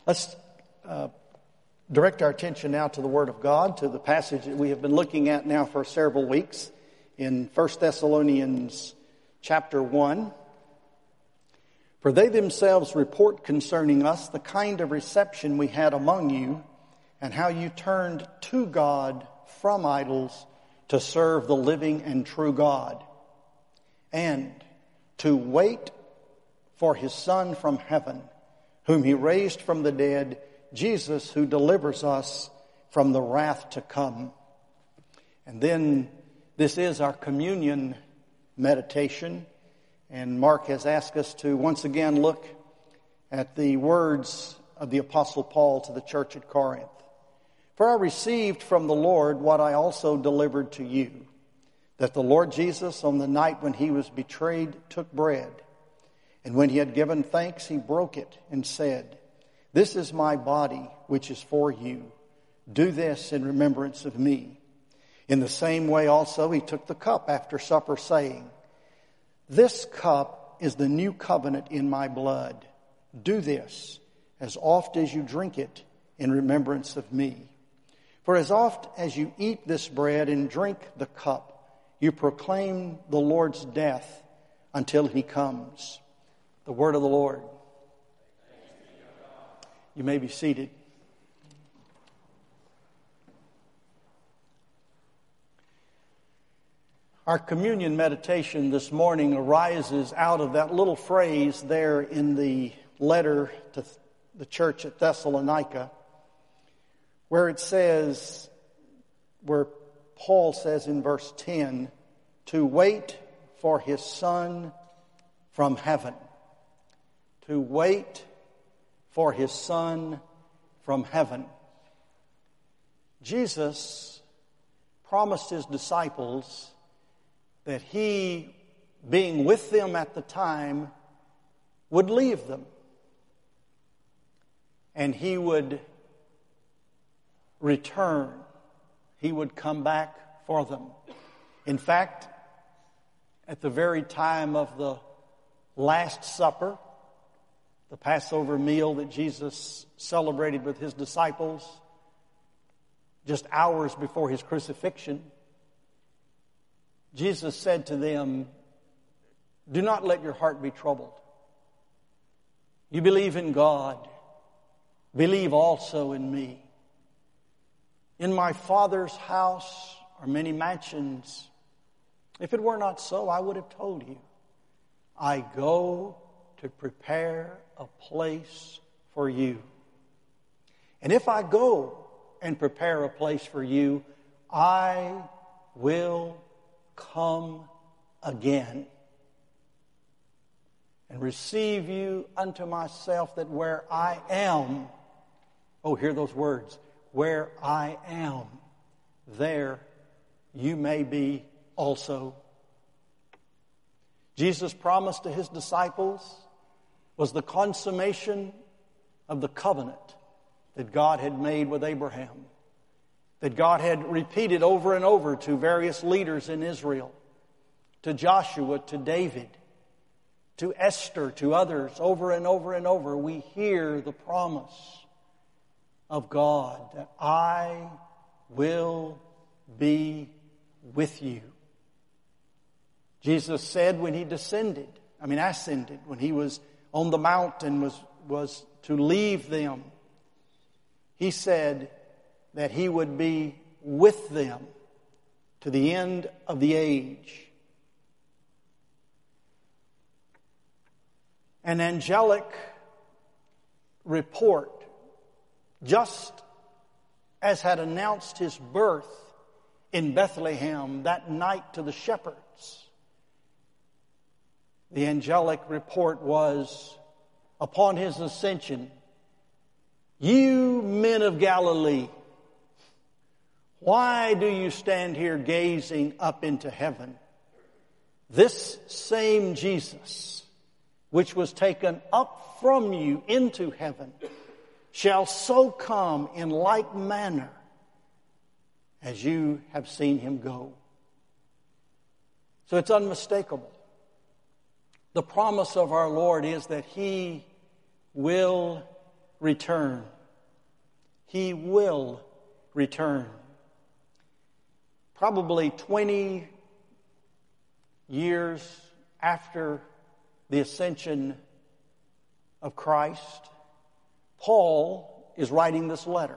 Let's direct our attention now to the Word of God, to the passage that we have been looking at now for several weeks in 1 Thessalonians chapter 1. For they themselves report concerning us the kind of reception we had among you, and how you turned to God from idols to serve the living and true God, and to wait for His Son from heaven, whom He raised from the dead, Jesus, who delivers us from the wrath to come. And then this is our communion meditation. And Mark has asked us to once again look at the words of the Apostle Paul to the church at Corinth. For I received from the Lord what I also delivered to you, that the Lord Jesus, on the night when He was betrayed, took bread. And when He had given thanks, He broke it and said, "This is my body, which is for you. Do this in remembrance of me." In the same way also He took the cup after supper, saying, "This cup is the new covenant in my blood. Do this as oft as you drink it in remembrance of me. For as oft as you eat this bread and drink the cup, you proclaim the Lord's death until He comes." The word of the Lord. You may be seated. Our communion meditation this morning arises out of that little phrase there in the letter to the church at Thessalonica, where it says, where Paul says in verse 10, to wait for His Son from heaven. To wait for His Son from heaven. Jesus promised His disciples that He, being with them at the time, would leave them. And He would return. He would come back for them. In fact, at the very time of the Last Supper, the Passover meal that Jesus celebrated with His disciples just hours before His crucifixion, Jesus said to them, "Do not let your heart be troubled. You believe in God. Believe also in me. In my Father's house are many mansions. If it were not so, I would have told you. I go to prepare a place for you. And if I go and prepare a place for you, I will come again and receive you unto myself, that where I am," oh, hear those words, "where I am, there you may be also." Jesus' promise to His disciples was the consummation of the covenant that God had made with Abraham, that God had repeated over and over to various leaders in Israel, to Joshua, to David, to Esther, to others, over and over and over. We hear the promise of God that I will be with you. Jesus said when He ascended, when He was on the mountain, was to leave them, He said that He would be with them to the end of the age. An angelic report, just as had announced His birth in Bethlehem that night to the shepherds, the angelic report was, upon His ascension, "You men of Galilee, why do you stand here gazing up into heaven? This same Jesus, which was taken up from you into heaven, shall so come in like manner as you have seen Him go." So it's unmistakable. The promise of our Lord is that He will return. He will return. Probably 20 years after the ascension of Christ, Paul is writing this letter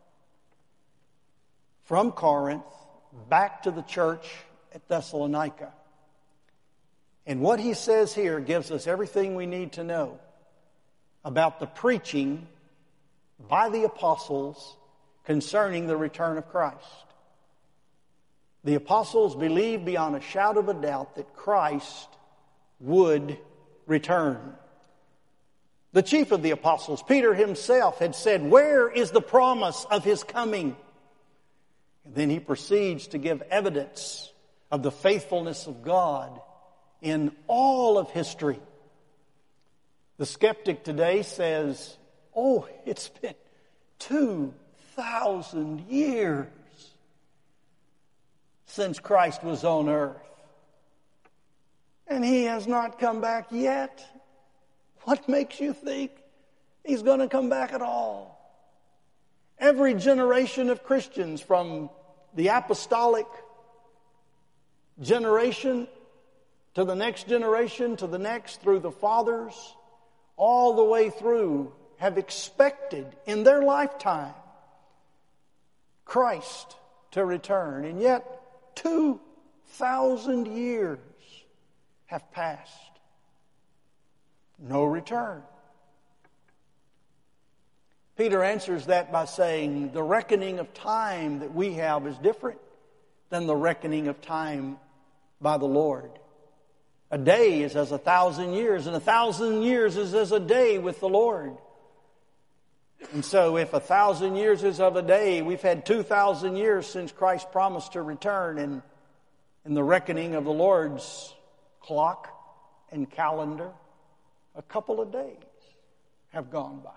from Corinth back to the church at Thessalonica. And what he says here gives us everything we need to know about the preaching by the apostles concerning the return of Christ. The apostles believed beyond a shadow of a doubt that Christ would return. The chief of the apostles, Peter himself, had said, "Where is the promise of his coming?" And then he proceeds to give evidence of the faithfulness of God in all of history. The skeptic today says, "Oh, it's been 2,000 years since Christ was on earth, and he has not come back yet. What makes you think he's going to come back at all?" Every generation of Christians, from the apostolic generation to the next generation to the next, through the fathers, all the way through, have expected in their lifetime Christ to return. And yet 2,000 years have passed. No return. Peter answers that by saying the reckoning of time that we have is different than the reckoning of time by the Lord. A day is as 1,000 years, and 1,000 years is as a day with the Lord. And so if 1,000 years is of a day, we've had 2,000 years since Christ promised to return, and in the reckoning of the Lord's clock and calendar, a couple of days have gone by.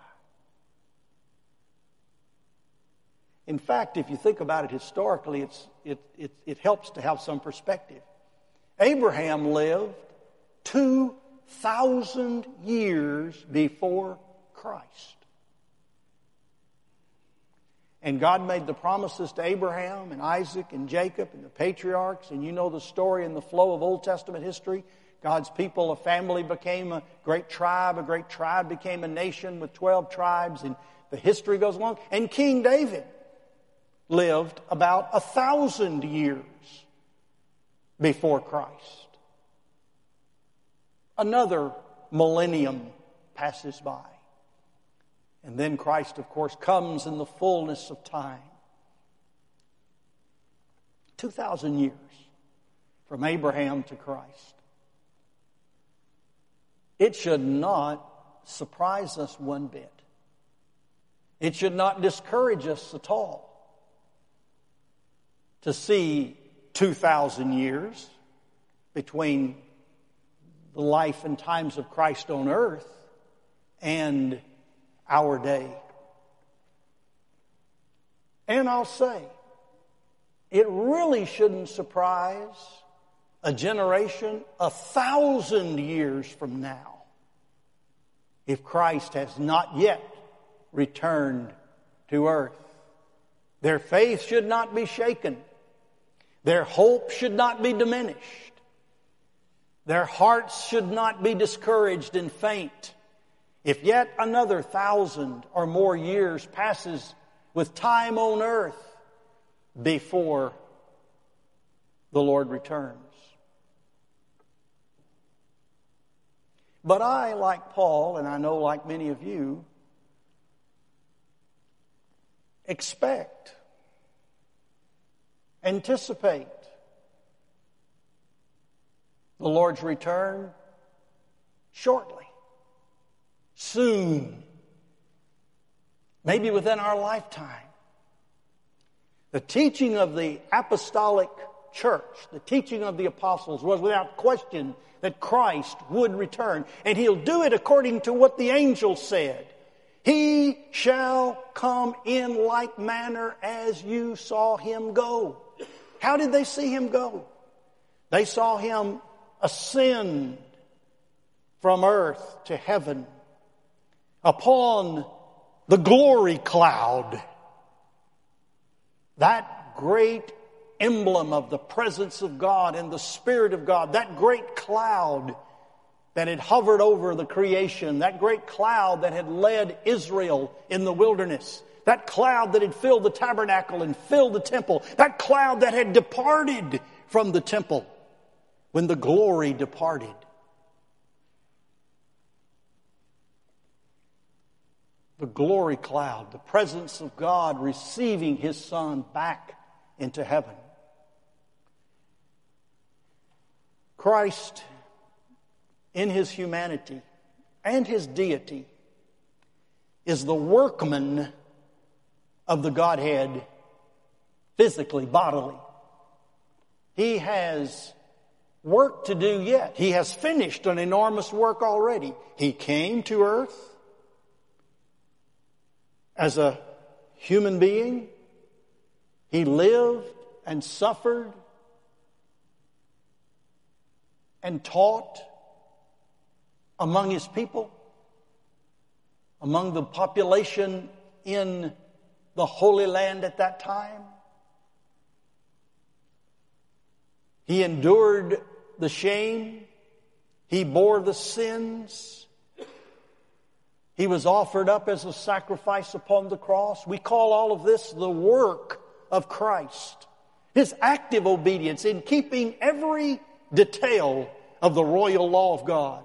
In fact, if you think about it historically, it helps to have some perspective. Abraham lived 2,000 years before Christ. And God made the promises to Abraham and Isaac and Jacob and the patriarchs, and you know the story in the flow of Old Testament history. God's people, a family, became a great tribe became a nation with 12 tribes, and the history goes along. And King David lived about 1,000 years before Christ. Another millennium passes by. And then Christ, of course, comes in the fullness of time. 2,000 years from Abraham to Christ. It should not surprise us one bit. It should not discourage us at all to see 2,000 years between the life and times of Christ on earth and our day. And I'll say, it really shouldn't surprise a generation 1,000 years from now if Christ has not yet returned to earth. Their faith should not be shaken. Their hope should not be diminished. Their hearts should not be discouraged and faint if yet another 1,000 or more years passes with time on earth before the Lord returns. But I, like Paul, and I know like many of you, expect, anticipate the Lord's return shortly, soon, maybe within our lifetime. The teaching of the apostolic church, the teaching of the apostles, was without question that Christ would return. And He'll do it according to what the angel said. He shall come in like manner as you saw Him go. How did they see Him go? They saw Him ascend from earth to heaven upon the glory cloud, that great emblem of the presence of God and the Spirit of God, that great cloud that had hovered over the creation, that great cloud that had led Israel in the wilderness, that cloud that had filled the tabernacle and filled the temple, that cloud that had departed from the temple when the glory departed. The glory cloud, the presence of God receiving His Son back into heaven. Christ, in His humanity and His deity, is the workman of the Godhead physically, bodily. He has work to do yet. He has finished an enormous work already. He came to earth as a human being. He lived and suffered and taught among His people, among the population in the Holy Land at that time. He endured the shame. He bore the sins. He was offered up as a sacrifice upon the cross. We call all of this the work of Christ. His active obedience in keeping every detail of the royal law of God.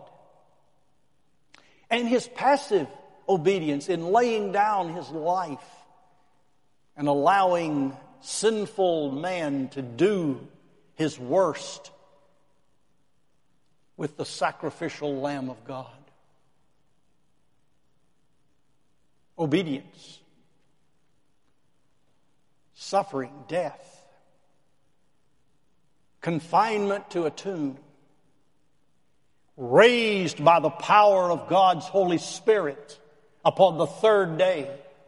And His passive obedience in laying down His life and allowing sinful man to do his worst with the sacrificial Lamb of God. Obedience, suffering, death, confinement to a tomb, raised by the power of God's Holy Spirit upon the third day,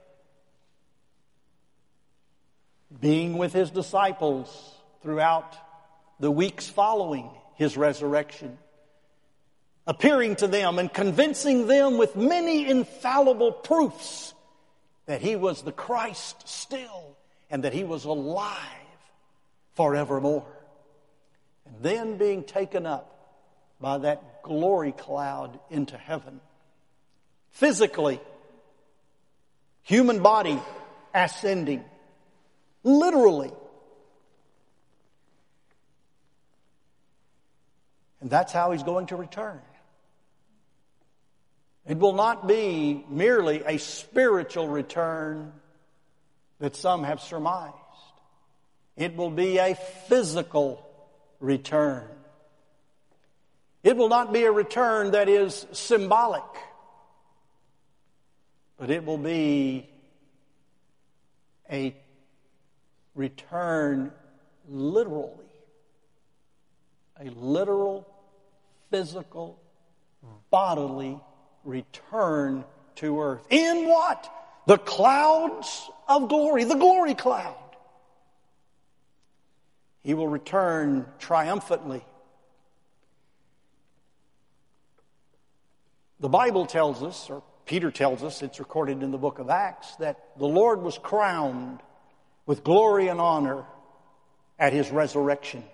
being with His disciples throughout the weeks following His resurrection, appearing to them and convincing them with many infallible proofs that He was the Christ still and that He was alive forevermore. And then being taken up by that glory cloud into heaven. Physically, human body ascending. Literally. And that's how He's going to return. It will not be merely a spiritual return that some have surmised. It will be a physical return. It will not be a return that is symbolic, but it will be a return literally. A literal, physical, bodily return to earth. In what? The clouds of glory, the glory cloud. He will return triumphantly. The Bible tells us, or Peter tells us, it's recorded in the book of Acts, that the Lord was crowned with glory and honor at His resurrection.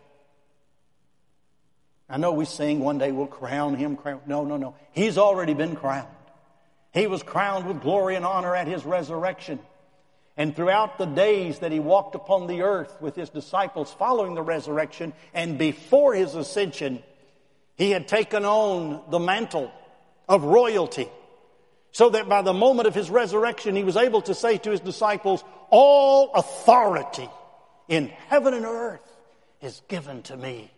I know we sing, one day we'll crown Him. No. He's already been crowned. He was crowned with glory and honor at His resurrection. And throughout the days that He walked upon the earth with His disciples following the resurrection and before His ascension, He had taken on the mantle of royalty, so that by the moment of His resurrection, He was able to say to His disciples, all authority in heaven and earth is given to me.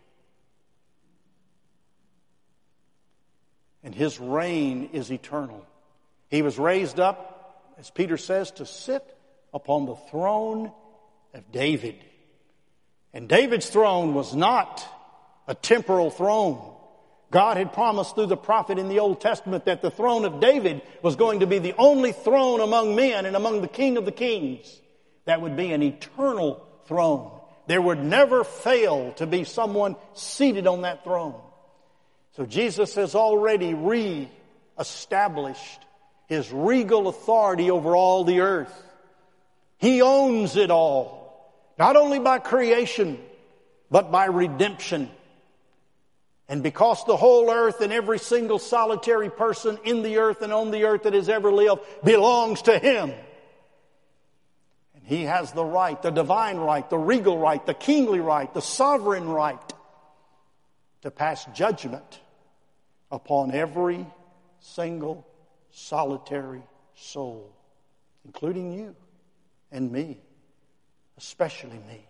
And His reign is eternal. He was raised up, as Peter says, to sit upon the throne of David. And David's throne was not a temporal throne. God had promised through the prophet in the Old Testament that the throne of David was going to be the only throne among men and among the King of the kings. That would be an eternal throne. There would never fail to be someone seated on that throne. So Jesus has already re-established His regal authority over all the earth. He owns it all, not only by creation, but by redemption. And because the whole earth and every single solitary person in the earth and on the earth that has ever lived belongs to Him. And He has the right, the divine right, the regal right, the kingly right, the sovereign right to pass judgment upon every single solitary soul, including you and me, especially me.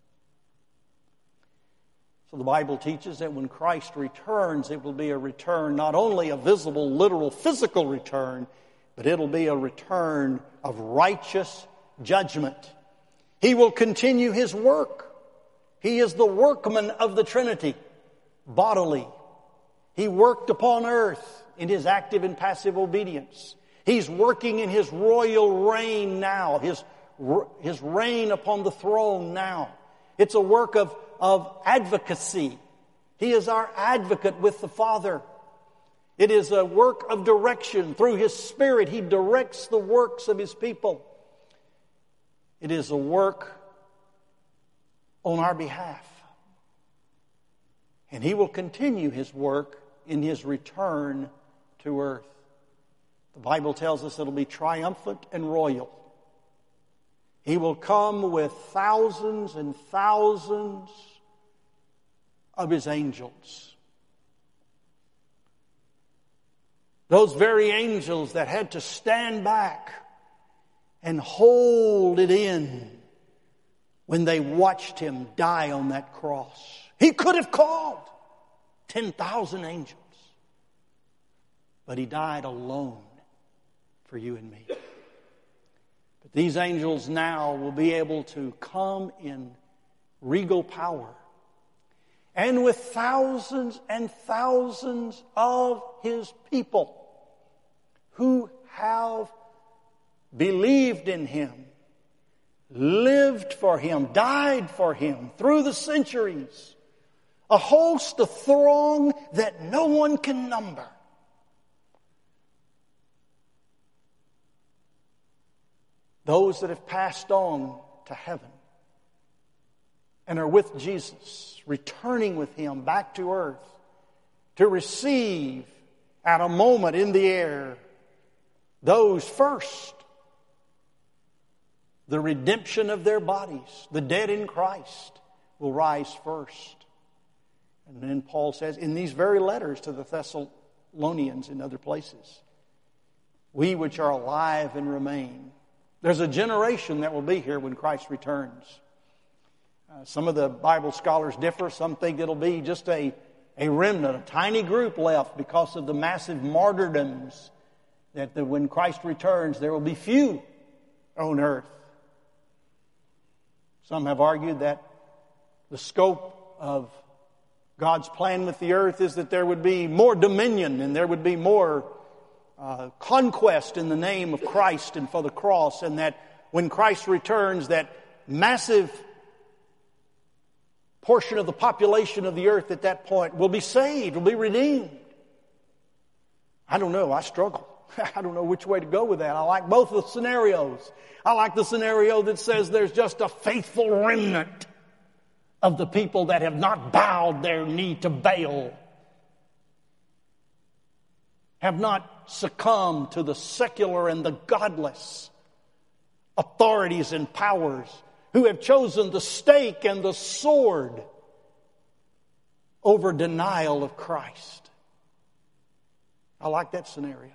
So the Bible teaches that when Christ returns, it will be a return, not only a visible, literal, physical return, but it'll be a return of righteous judgment. He will continue His work. He is the workman of the Trinity, bodily. He worked upon earth in His active and passive obedience. He's working in His royal reign now, His reign upon the throne now. It's a work of advocacy. He is our advocate with the Father. It is a work of direction. Through His Spirit, He directs the works of His people. It is a work on our behalf. And He will continue His work in His return to earth. The Bible tells us it'll be triumphant and royal. He will come with thousands and thousands of His angels. Those very angels that had to stand back and hold it in when they watched Him die on that cross. He could have called 10,000 angels, but He died alone for you and me. But these angels now will be able to come in regal power and with thousands and thousands of His people who have believed in Him, lived for Him, died for Him through the centuries. A host, a throng that no one can number. Those that have passed on to heaven and are with Jesus, returning with Him back to earth to receive at a moment in the air those first, the redemption of their bodies. The dead in Christ will rise first. And then Paul says in these very letters to the Thessalonians and other places, we which are alive and remain. There's a generation that will be here when Christ returns. Some of the Bible scholars differ. Some think it'll be just a remnant, a tiny group left because of the massive martyrdoms that when Christ returns, there will be few on earth. Some have argued that the scope of God's plan with the earth is that there would be more dominion and there would be more conquest in the name of Christ and for the cross, and that when Christ returns, that massive portion of the population of the earth at that point will be saved, will be redeemed. I don't know. I struggle. I don't know which way to go with that. I like both the scenarios. I like the scenario that says there's just a faithful remnant of the people that have not bowed their knee to Baal, have not succumbed to the secular and the godless authorities and powers, who have chosen the stake and the sword over denial of Christ. I like that scenario.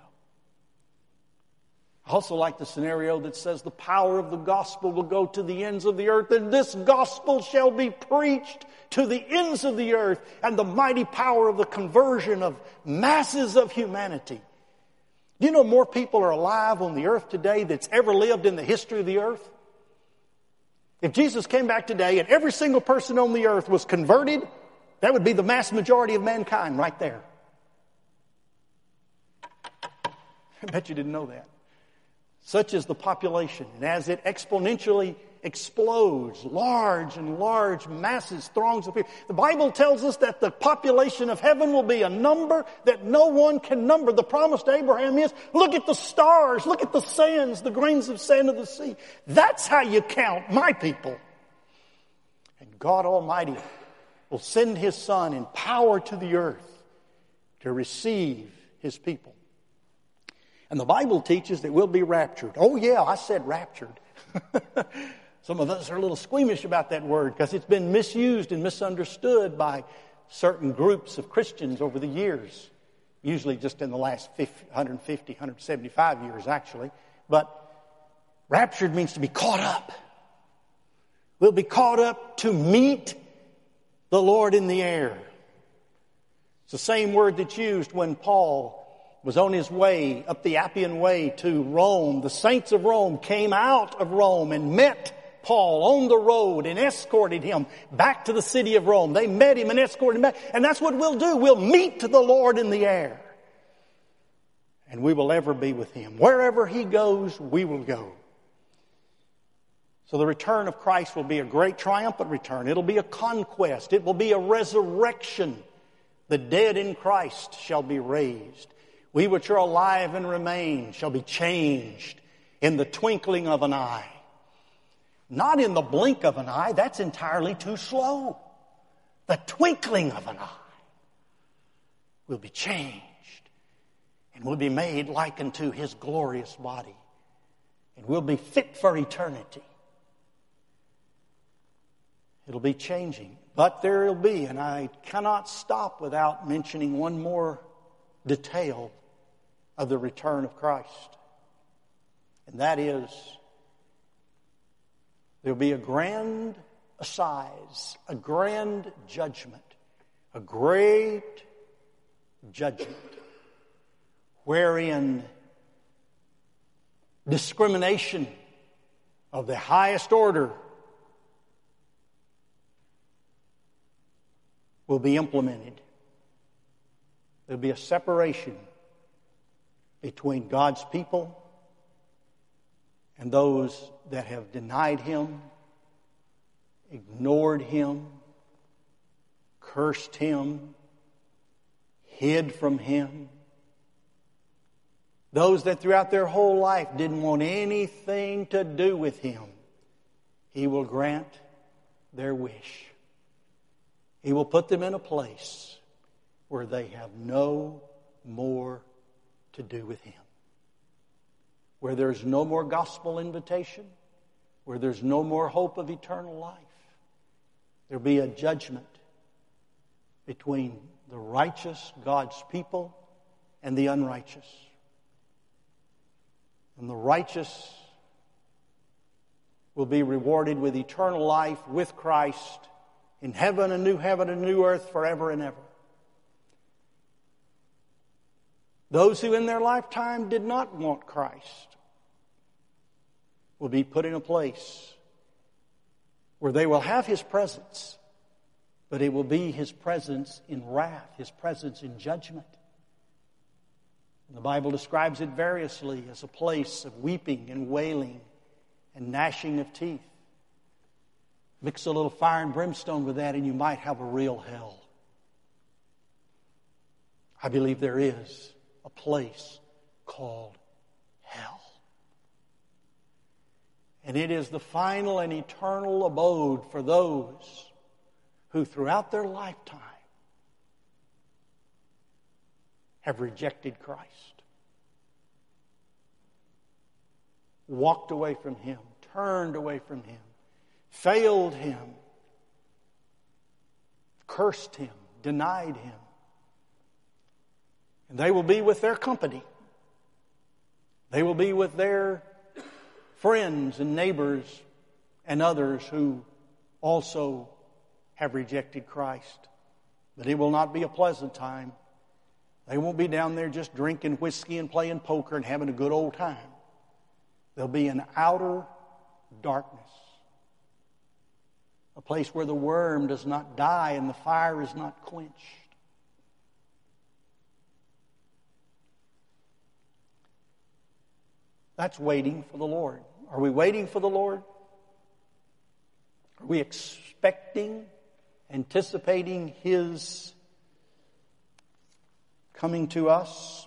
I also like the scenario that says the power of the gospel will go to the ends of the earth, and this gospel shall be preached to the ends of the earth, and the mighty power of the conversion of masses of humanity. Do you know more people are alive on the earth today that's ever lived in the history of the earth? If Jesus came back today and every single person on the earth was converted, that would be the mass majority of mankind right there. I bet you didn't know that. Such is the population. And as it exponentially explodes. Large and large masses, throngs of people. The Bible tells us that the population of heaven will be a number that no one can number. The promise to Abraham is, look at the stars, look at the sands, the grains of sand of the sea. That's how you count my people. And God Almighty will send His Son in power to the earth to receive His people. And the Bible teaches that we'll be raptured. Oh yeah, I said raptured. Some of us are a little squeamish about that word because it's been misused and misunderstood by certain groups of Christians over the years. Usually just in the last 150, 175 years actually. But raptured means to be caught up. We'll be caught up to meet the Lord in the air. It's the same word that's used when Paul was on his way up the Appian Way to Rome. The saints of Rome came out of Rome and met Paul on the road and escorted him back to the city of Rome. They met him and escorted him back. And that's what we'll do. We'll meet the Lord in the air. And we will ever be with Him. Wherever He goes, we will go. So the return of Christ will be a great triumphant return. It'll be a conquest. It will be a resurrection. The dead in Christ shall be raised. We which are alive and remain shall be changed in the twinkling of an eye. Not in the blink of an eye. That's entirely too slow. The twinkling of an eye will be changed and will be made like unto His glorious body. And will be fit for eternity. It'll be changing. But there will be, and I cannot stop without mentioning one more detail of the return of Christ. And that is, there'll be a grand assize, a grand judgment, a great judgment, wherein discrimination of the highest order will be implemented. There'll be a separation between God's people and those that have denied Him, ignored Him, cursed Him, hid from Him. Those that throughout their whole life didn't want anything to do with Him. He will grant their wish. He will put them in a place where they have no more to do with Him. Where there's no more gospel invitation, where there's no more hope of eternal life. There'll be a judgment between the righteous, God's people, and the unrighteous. And the righteous will be rewarded with eternal life with Christ in heaven, a new earth, forever and ever. Those who in their lifetime did not want Christ will be put in a place where they will have His presence, but it will be His presence in wrath, His presence in judgment. The Bible describes it variously as a place of weeping and wailing and gnashing of teeth. Mix a little fire and brimstone with that and you might have a real hell. I believe there is a place called hell. And it is the final and eternal abode for those who throughout their lifetime have rejected Christ, walked away from Him, turned away from Him, failed Him, cursed Him, denied Him. And they will be with their company. They will be with their friends and neighbors and others who also have rejected Christ. But it will not be a pleasant time. They won't be down there just drinking whiskey and playing poker and having a good old time. They'll be in outer darkness. A place where the worm does not die and the fire is not quenched. That's waiting for the Lord. Are we waiting for the Lord? Are we expecting, anticipating His coming to us?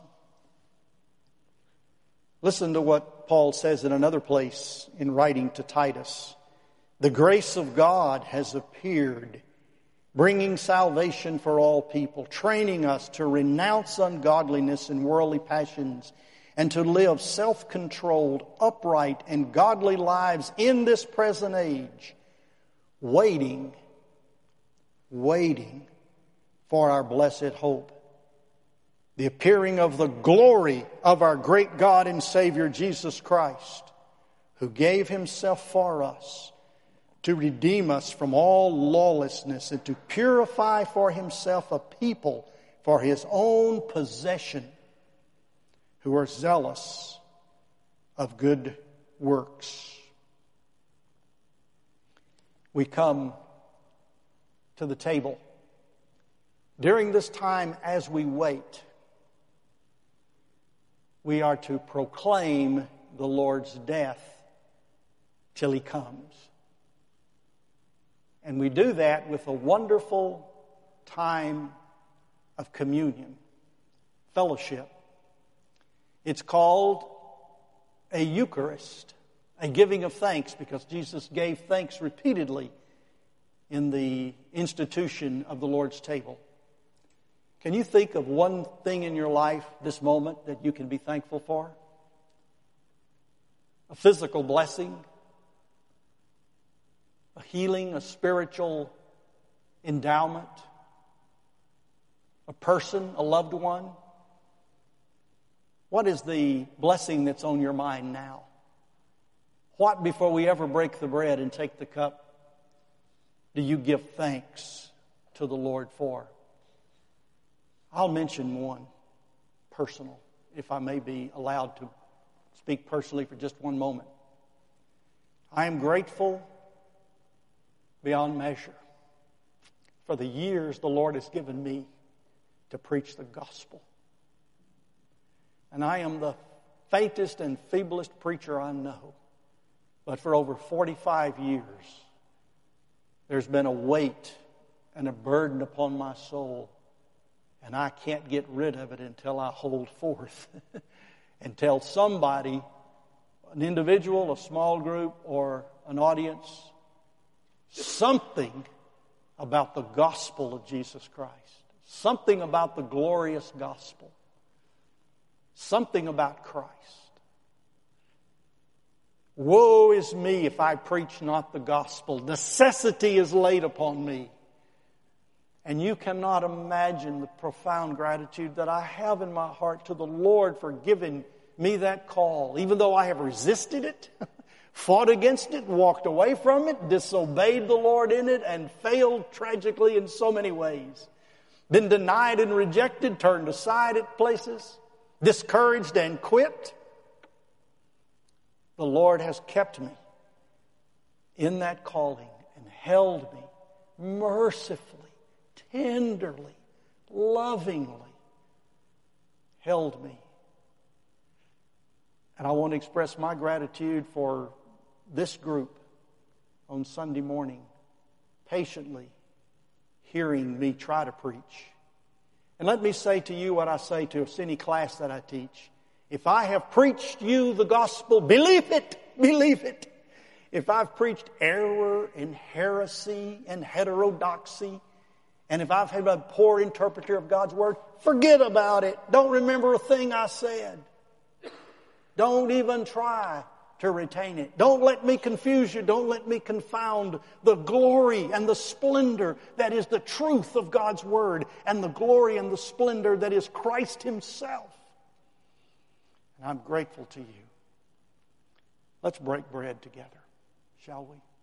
Listen to what Paul says in another place in writing to Titus. The grace of God has appeared, bringing salvation for all people, training us to renounce ungodliness and worldly passions, and to live self-controlled, upright, and godly lives in this present age, waiting for our blessed hope, the appearing of the glory of our great God and Savior Jesus Christ, who gave Himself for us to redeem us from all lawlessness and to purify for Himself a people for His own possession, who are zealous of good works. We come to the table during this time as we wait. We are to proclaim the Lord's death till He comes. And we do that with a wonderful time of communion, fellowship. It's called a Eucharist, a giving of thanks, because Jesus gave thanks repeatedly in the institution of the Lord's table. Can you think of one thing in your life, this moment, that you can be thankful for? A physical blessing, a healing, a spiritual endowment, a person, a loved one. What is the blessing that's on your mind now? What, before we ever break the bread and take the cup, do you give thanks to the Lord for? I'll mention one, personal, if I may be allowed to speak personally for just one moment. I am grateful beyond measure for the years the Lord has given me to preach the gospel. And I am the faintest and feeblest preacher I know. But for over 45 years, there's been a weight and a burden upon my soul. And I can't get rid of it until I hold forth and tell somebody, an individual, a small group, or an audience, something about the gospel of Jesus Christ. Something about the glorious gospel. Something about Christ. Woe is me if I preach not the gospel. Necessity is laid upon me. And you cannot imagine the profound gratitude that I have in my heart to the Lord for giving me that call. Even though I have resisted it, fought against it, walked away from it, disobeyed the Lord in it, and failed tragically in so many ways. Been denied and rejected, turned aside at places, discouraged and quit. The Lord has kept me in that calling and held me mercifully, tenderly, lovingly, held me. And I want to express my gratitude for this group on Sunday morning, patiently hearing me try to preach. And let me say to you what I say to any class that I teach. If I have preached you the gospel, believe it, believe it. If I've preached error and heresy and heterodoxy, and if I've had a poor interpreter of God's word, forget about it. Don't remember a thing I said. Don't even try to retain it. Don't let me confuse you. Don't let me confound the glory and the splendor that is the truth of God's word, and the glory and the splendor that is Christ Himself. And I'm grateful to you. Let's break bread together, shall we?